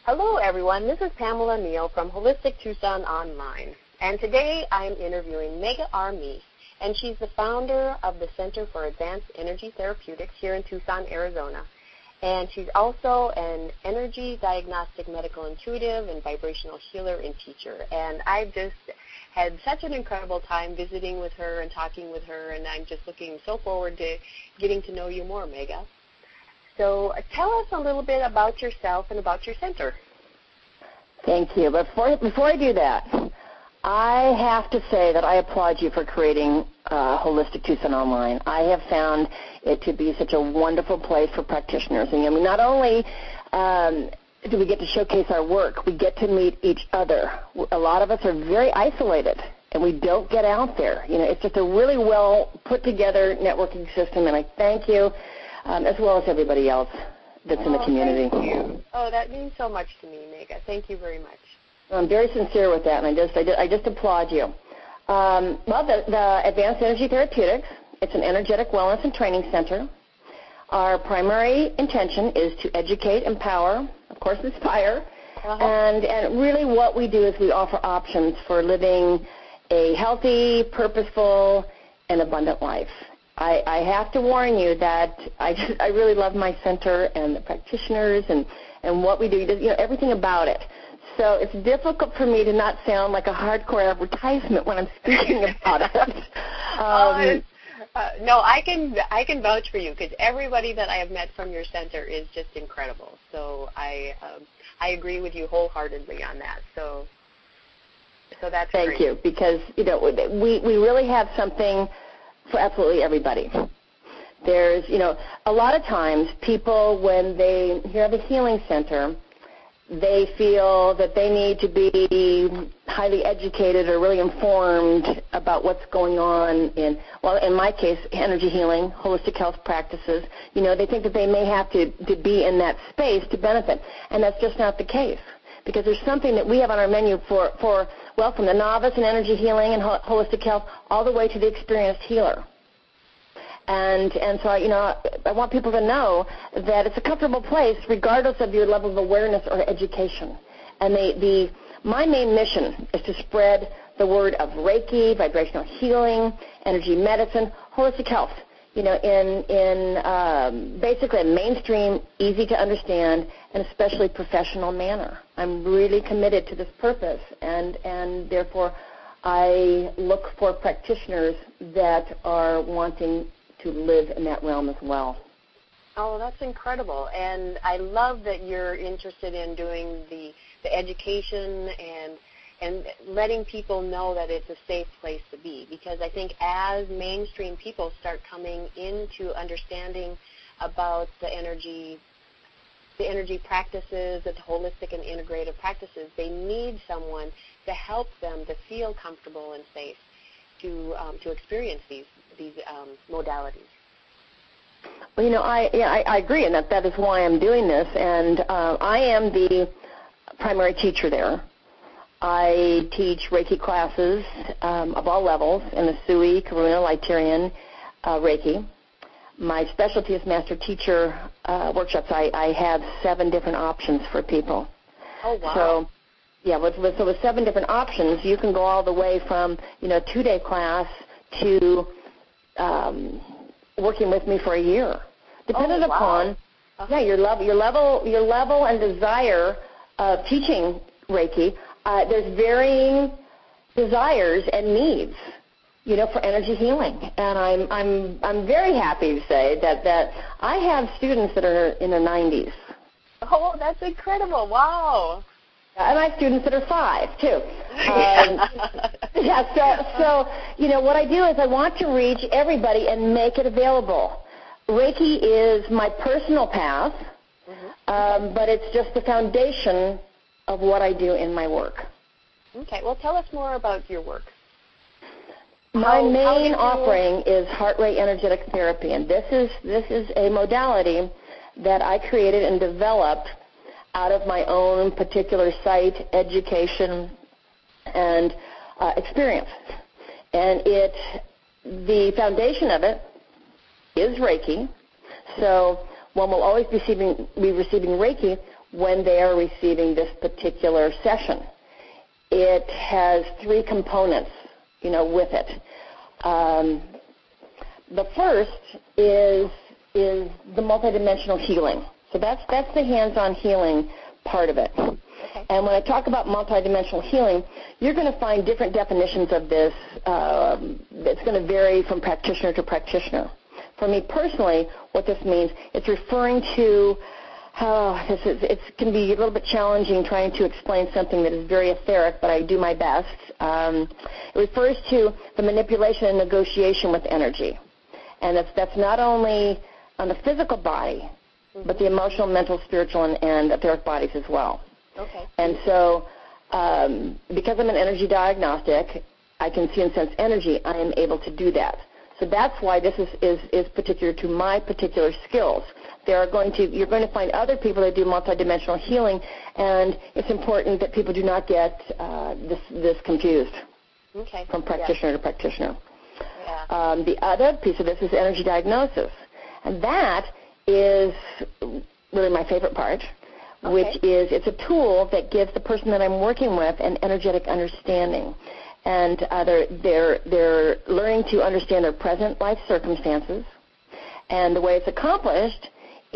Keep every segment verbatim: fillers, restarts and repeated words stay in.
Hello, everyone. This is Pamela Neal from Holistic Tucson Online. And today I'm interviewing Megha R. Meese, and she's the founder of the Center for Advanced Energy Therapeutics here in Tucson, Arizona. And she's also an energy diagnostic medical intuitive and vibrational healer and teacher. And I've just had such an incredible time visiting with her and talking with her, and I'm just looking so forward to getting to know you more, Megha. So uh, tell us a little bit about yourself and about your center. Thank you. Before, before I do that, I have to say that I applaud you for creating uh, Holistic Tucson Online. I have found it to be such a wonderful place for practitioners. And I mean, not only um, do we get to showcase our work, we get to meet each other. A lot of us are very isolated, and we don't get out there. You know, it's just a really well put together networking system, and I thank you. Um, as well as everybody else that's oh, in the community. Thank you. Oh, that means so much to me, Megha. Thank you very much. I'm very sincere with that, and I just I just, I just applaud you. Um, well, the, the Advanced Energy Therapeutics, it's an energetic wellness and training center. Our primary intention is to educate, empower, of course, inspire, uh-huh. and, and really what we do is we offer options for living a healthy, purposeful, and abundant life. I, I have to warn you that I just, I really love my center and the practitioners and, and what we do, you know, everything about it. So it's difficult for me to not sound like a hardcore advertisement when I'm speaking about it. Um, uh, no, I can I can vouch for you because everybody that I have met from your center is just incredible. So I um, I agree with you wholeheartedly on that. So so that's Thank great. you, because you know we we really have something for absolutely everybody. There's, you know, a lot of times people, when they hear of a healing center, they feel that they need to be highly educated or really informed about what's going on in, well, in my case, energy healing, holistic health practices. You know, they think that they may have to, to be in that space to benefit, and that's just not the case. Because there's something that we have on our menu for, for well, from the novice in energy healing and ho- holistic health all the way to the experienced healer. And and so, you know, I want people to know that it's a comfortable place regardless of your level of awareness or education. And the, the my main mission is to spread the word of Reiki, vibrational healing, energy medicine, holistic health, you know, in, in um, basically a mainstream, easy to understand, and especially professional manner. I'm really committed to this purpose, and, and therefore I look for practitioners that are wanting to live in that realm as well. Oh, that's incredible. And I love that you're interested in doing the, the education and and letting people know that it's a safe place to be. Because I think as mainstream people start coming into understanding about the energy the energy practices, the holistic and integrative practices, they need someone to help them to feel comfortable and safe to um, to experience these these um, modalities. Well, you know, I yeah, I, I agree, and that that is why I'm doing this. And uh, I am the primary teacher there. I teach Reiki classes um, of all levels in the Sui, Karuna, Literian, uh, Reiki. My specialty is master teacher uh, workshops. I, I have seven different options for people. Oh, wow. So, yeah, with, with, so with seven different options, you can go all the way from, you know, two-day class to um, working with me for a year, dependent oh, wow. upon, uh-huh. yeah, your level, your level, your level and desire of teaching Reiki. Uh, there's varying desires and needs, you know, for energy healing. And I'm I'm I'm very happy to say that, that I have students that are in their nineties. Oh, that's incredible. Wow. And I have students that are five, too. Um, yeah, so, so, you know, what I do is I want to reach everybody and make it available. Reiki is my personal path, mm-hmm. um, but it's just the foundation of what I do in my work. Okay. Well, tell us more about your work. My how, main how offering is heart rate energetic therapy, and this is this is a modality that I created and developed out of my own particular site, education, and uh, experience. And it, the foundation of it is Reiki. So one will always be receiving, be receiving Reiki when they are receiving this particular session. It has three components, you know, with it. Um, the first is is the multidimensional healing. So that's that's the hands-on healing part of it. Okay. And when I talk about multidimensional healing, you're going to find different definitions of this. Uh, it's going to vary from practitioner to practitioner. For me personally, what this means, it's referring to how this is, it can be a little bit challenging trying to explain something that is very etheric, but I do my best. Um, it refers to the manipulation and negotiation with energy. And that's, that's not only on the physical body, mm-hmm. but the emotional, mental, spiritual, and, and etheric bodies as well. Okay. And so um, because I'm an energy diagnostic, I can see and sense energy, I am able to do that. So that's why this is, is, is particular to my particular skills. There are going to, you're going to find other people that do multidimensional healing, and it's important that people do not get uh, this, this confused okay. from practitioner yeah. to practitioner. Yeah. Um, the other piece of this is energy diagnosis, and that is really my favorite part, okay. which is it's a tool that gives the person that I'm working with an energetic understanding. And uh, they're, they're, they're learning to understand their present life circumstances. And the way it's accomplished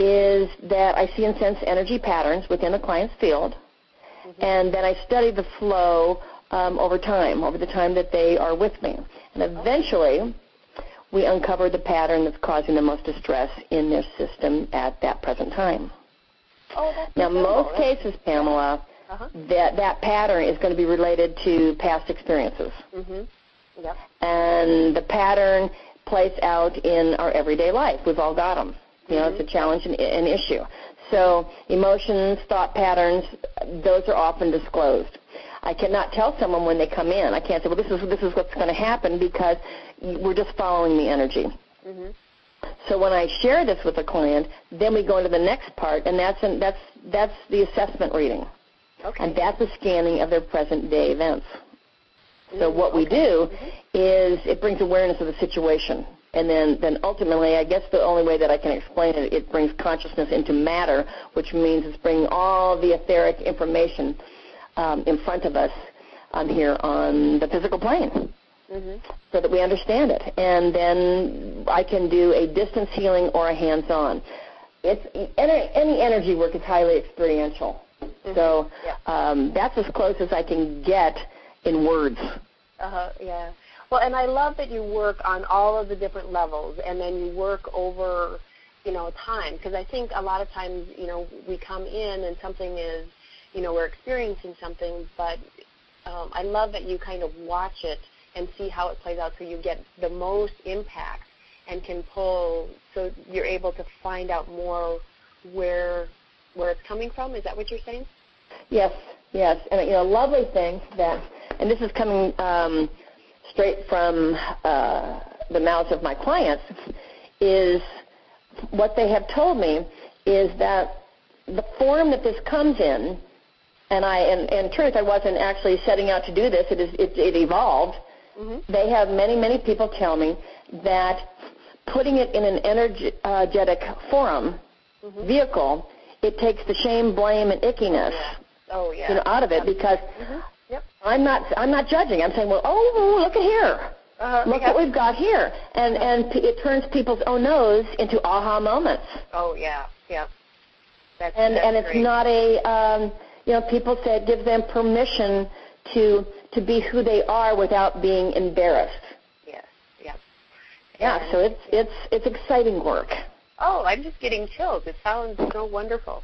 is that I see and sense energy patterns within the client's field, mm-hmm. and then I study the flow um, over time, over the time that they are with me. And eventually, we uncover the pattern that's causing the most distress in their system at that present time. Oh, that's now, incredible. most cases, Pamela, uh-huh. that that pattern is going to be related to past experiences. Mm-hmm. Yep. And the pattern plays out in our everyday life. We've all got them. You know, mm-hmm. it's a challenge and an issue. So emotions, thought patterns, those are often disclosed. I cannot tell someone when they come in. I can't say, well, this is this is what's going to happen because we're just following the energy. Mm-hmm. So when I share this with a client, then we go into the next part, and that's an, that's that's the assessment reading. Okay. And that's a scanning of their present-day events. Mm-hmm. So what we okay. do mm-hmm. is it brings awareness of the situation. And then, then ultimately, I guess the only way that I can explain it, it brings consciousness into matter, which means it's bringing all the etheric information um, in front of us um, here on the physical plane, mm-hmm. so that we understand it. And then I can do a distance healing or a hands-on. It's any, any energy work is highly experiential. Mm-hmm. So yeah. um, that's as close as I can get in words. Uh-huh, yeah. Well, and I love that you work on all of the different levels, and then you work over, you know, time, because I think a lot of times, you know, we come in and something is, you know, we're experiencing something, but um, I love that you kind of watch it and see how it plays out so you get the most impact and can pull, so you're able to find out more where where it's coming from. Is that what you're saying? Yes, yes. And, you know, lovely thing that, and this is coming um, straight from uh, the mouths of my clients, is what they have told me is that the form that this comes in, and I, and in truth, I wasn't actually setting out to do this. It is, it, it evolved. Mm-hmm. They have many, many people tell me that putting it in an energetic forum, mm-hmm. vehicle, it takes the shame, blame, and ickiness, yeah. Oh, yeah. you know, out of it, because mm-hmm. yep. I'm not I'm not judging. I'm saying, well, oh, look at here. Uh, look yeah. what we've got here. And and p- it turns people's oh no's into aha moments. Oh, yeah, yeah. That's, and that's and it's great. not a, um, you know, people say it gives them permission to to be who they are without being embarrassed. Yes, yeah. Yeah, and, so it's yeah. it's it's exciting work. Oh, I'm just getting chills. It sounds so wonderful.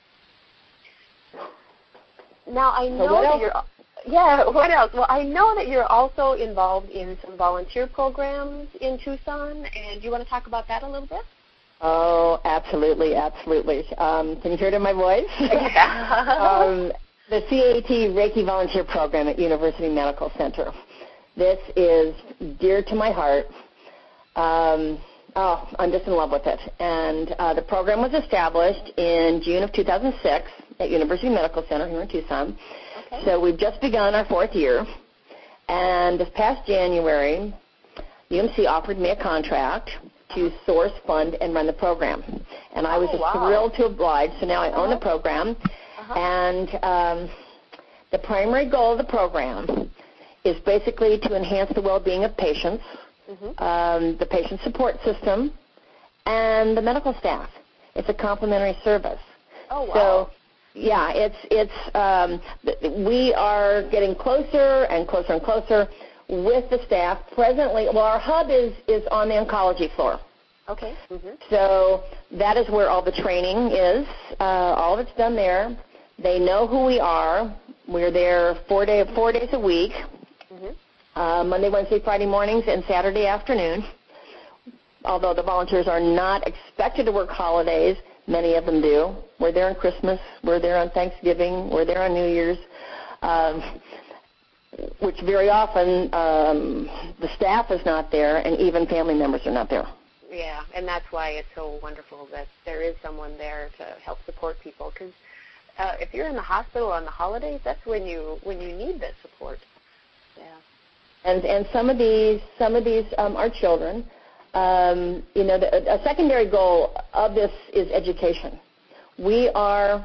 Now, I know so what that else? you're... Yeah, what else? Well, I know that you're also involved in some volunteer programs in Tucson, and do you want to talk about that a little bit? Oh, absolutely, absolutely. Um, can you hear it in my voice? Yeah. um, the C A T Reiki Volunteer Program at University Medical Center. This is dear to my heart. Um, oh, I'm just in love with it. And uh, the program was established in June of two thousand six at University Medical Center here in Tucson. Okay. So we've just begun our fourth year. And this past January, U M C offered me a contract to source, fund, and run the program. And I was oh, just wow. thrilled to oblige. So now I own uh-huh. the program. Uh-huh. And um, the primary goal of the program is basically to enhance the well-being of patients, mm-hmm. um, the patient support system, and the medical staff. It's a complimentary service. Oh, wow. So, yeah, it's it's um, we are getting closer and closer and closer with the staff. Presently, well, our hub is, is on the oncology floor. Okay. Mm-hmm. So that is where all the training is. Uh, all of it's done there. They know who we are. We're there four day four days a week, mm-hmm. uh, Monday, Wednesday, Friday mornings, and Saturday afternoon. Although the volunteers are not expected to work holidays, many of them do. We're there on Christmas. We're there on Thanksgiving. We're there on New Year's, um, which very often um, the staff is not there, and even family members are not there. Yeah, and that's why it's so wonderful that there is someone there to help support people. Because uh, if you're in the hospital on the holidays, that's when you when you need that support. Yeah. And and some of these some of these um, are children. Um, you know, the, a secondary goal of this is education. We are,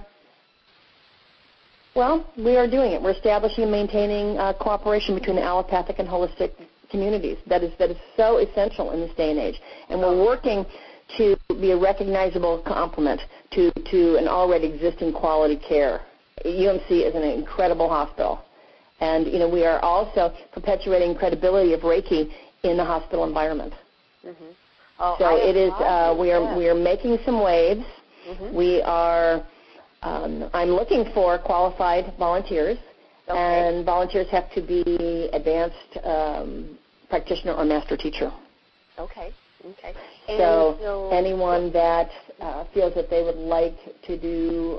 well, we are doing it. We're establishing and maintaining uh, cooperation between the allopathic and holistic communities. That is that is so essential in this day and age. And we're working to be a recognizable complement to, to an already existing quality care. U M C is an incredible hospital. And, you know, we are also perpetuating credibility of Reiki in the hospital environment. Mm-hmm. Oh, so it is, uh, we are yeah. we are making some waves. Mm-hmm. We are, um, I'm looking for qualified volunteers. Okay. And volunteers have to be advanced um, practitioner or master teacher. Okay. Okay. And so, so anyone that uh, feels that they would like to do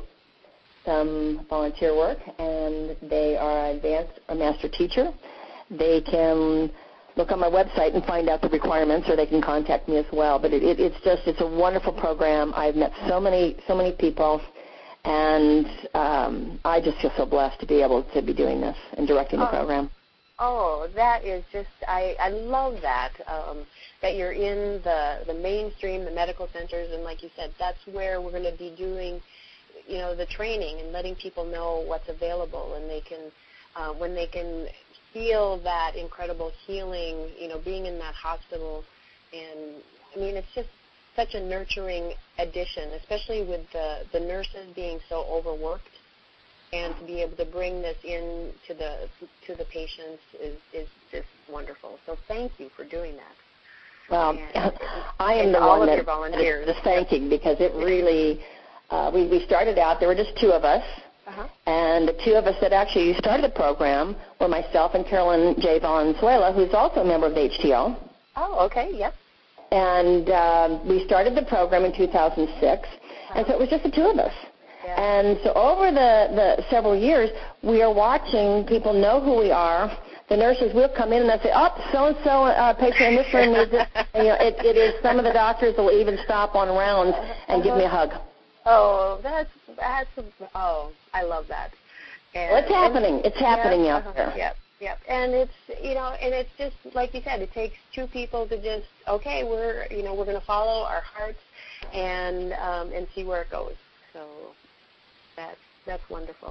some volunteer work and they are advanced or master teacher, they can look on my website and find out the requirements, or they can contact me as well. But it, it, it's just it's a wonderful program. I've met so many so many people. And um, I just feel so blessed to be able to be doing this and directing the oh, program. Oh, that is just, I, I love that, um, that you're in the, the mainstream, the medical centers, and like you said, that's where we're going to be doing, you know, the training and letting people know what's available, and they can, uh, when they can feel that incredible healing, you know, being in that hospital. And, I mean, it's just such a nurturing addition, especially with the, the nurses being so overworked, and to be able to bring this in to the to the patients is, is just wonderful. So thank you for doing that. Well, and, I am and the all one of that your volunteers. is thanking, because it really, uh, we, we started out, there were just two of us, uh-huh. and the two of us that actually started the program were myself and Carolyn J. Valenzuela, who's also a member of the H T O. Oh, okay, yep. And uh, we started the program in two thousand six, and so it was just the two of us. Yeah. And so over the, the several years, we are watching people know who we are. The nurses will come in and they'll say, oh, so-and-so uh, patient in this room needs it. And, you know, it, it is, some of the doctors will even stop on rounds and uh-huh. give me a hug. Oh, that's, that's, oh, I love that. And, well, it's happening. And, it's happening yeah, out uh-huh, there. Yep. Yep, and it's, you know, and it's just, like you said, it takes two people to just, okay, we're, you know, we're going to follow our hearts and um, and see where it goes. So that's, that's wonderful.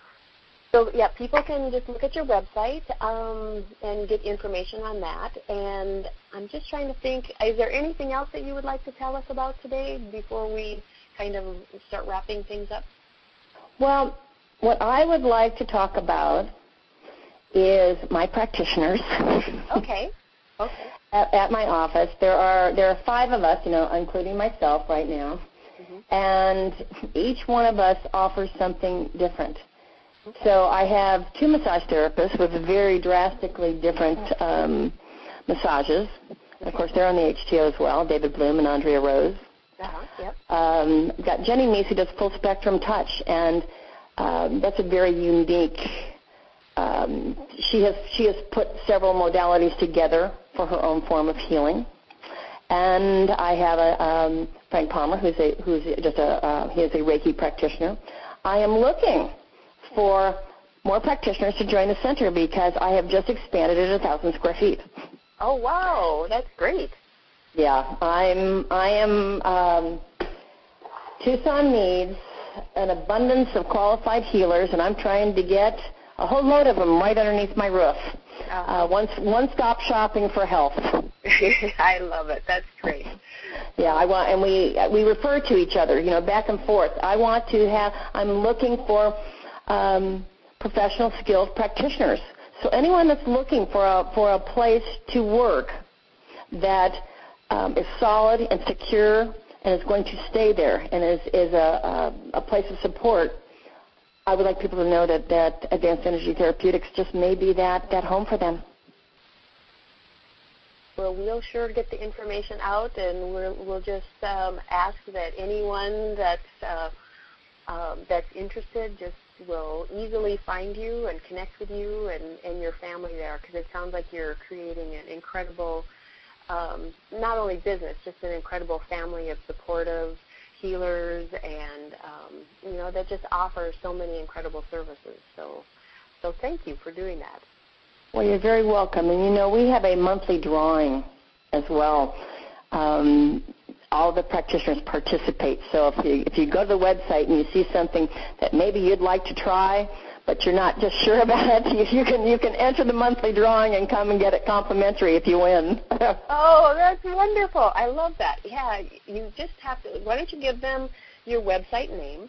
So, yeah, people can just look at your website um, and get information on that. And I'm just trying to think, is there anything else that you would like to tell us about today before we kind of start wrapping things up? Well, what I would like to talk about is my practitioners. Okay. Okay. At, at my office, there are there are five of us, you know, including myself right now, mm-hmm. and each one of us offers something different. Okay. So I have two massage therapists with very drastically different um, massages. Okay. Of course, they're on the H T O as well, David Bloom and Andrea Rose. Uh-huh. Yep. Um, got Jenny Meese, who does full spectrum touch, and um, that's a very unique. Um, she has she has put several modalities together for her own form of healing, and I have a um, Frank Palmer, who's a who's just a uh, he is a Reiki practitioner. I am looking for more practitioners to join the center because I have just expanded it a thousand square feet. Oh wow, that's great. Yeah, I'm I am. Um, Tucson needs an abundance of qualified healers, and I'm trying to get a whole load of them right underneath my roof. Uh, one, one-stop shopping for health. I love it. That's great. Yeah, I want, and we we refer to each other, you know, back and forth. I want to have. I'm looking for um, professional, skilled practitioners. So anyone that's looking for a for a place to work that um, is solid and secure and is going to stay there and is is a, a a place of support, I would like people to know that, that Advanced Energy Therapeutics just may be that, that home for them. Well, we'll sure get the information out, and we'll, we'll just um, ask that anyone that's, uh, um, that's interested just will easily find you and connect with you and, and your family there, because it sounds like you're creating an incredible, um, not only business, just an incredible family of supportive healers, and um, you know, that just offers so many incredible services. So, so thank you for doing that. Well, you're very welcome. And you know, we have a monthly drawing as well. Um, all the practitioners participate. So if you if you go to the website and you see something that maybe you'd like to try, but you're not just sure about it, you, you can you can enter the monthly drawing and come and get it complimentary if you win. Oh, that's wonderful. I love that. Yeah, you just have to, why don't you give them your website name?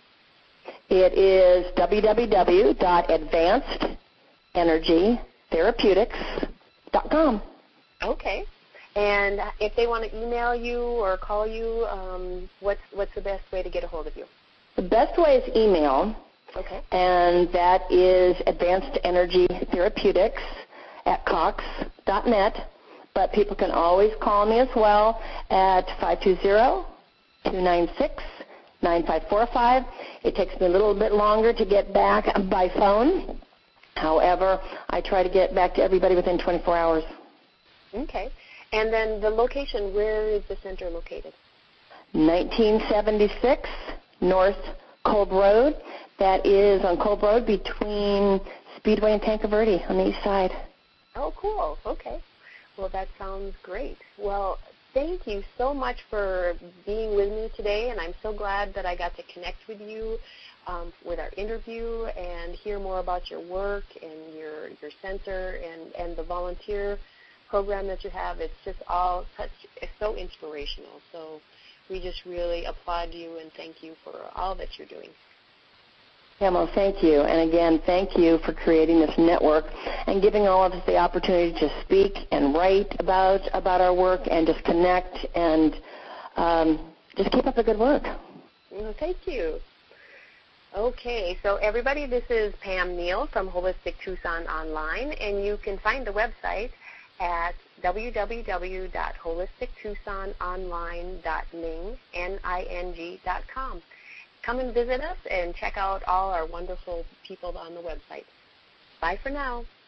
It is w w w dot advanced energy therapeutics dot com. Okay. And if they want to email you or call you, um, what's what's the best way to get a hold of you? The best way is email. Okay. And that is Advanced Energy Therapeutics at cox dot net. But people can always call me as well at five two zero, two nine six, nine five four five. It takes me a little bit longer to get back by phone. However, I try to get back to everybody within twenty-four hours. Okay. And then the location, where is the center located? nineteen seventy-six North Kolb Road. That is on Kolb Road between Speedway and Tanque Verde on the east side. Oh, cool. Okay. Well, that sounds great. Well, thank you so much for being with me today, and I'm so glad that I got to connect with you um, with our interview and hear more about your work and your your center and, and the volunteer program that you have. It's just all such, it's so inspirational. So we just really applaud you and thank you for all that you're doing. Yeah, well, thank you. And again, thank you for creating this network and giving all of us the opportunity to speak and write about about our work and just connect and um, just keep up the good work. Well, thank you. Okay, so everybody, this is Pam Neal from Holistic Tucson Online, and you can find the website at w w w dot holistic tucson online dot ning dot com. Come and visit us and check out all our wonderful people on the website. Bye for now.